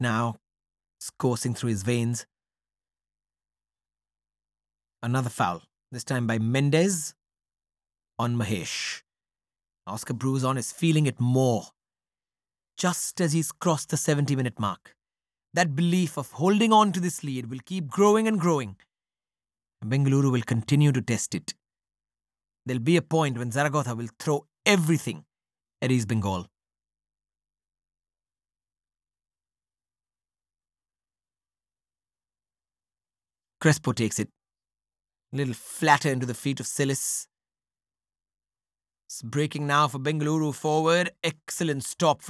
now coursing through his veins. Another foul, this time by Mendez on Mahesh. Oscar Bruzon is feeling it more. Just as he's crossed the 70-minute mark, that belief of holding on to this lead will keep growing and growing. Bengaluru will continue to test it. There'll be a point when Zaragoza will throw everything at East Bengal. Crespo takes it. A little flatter into the feet of Silis. It's breaking now for Bengaluru forward. Excellent stop from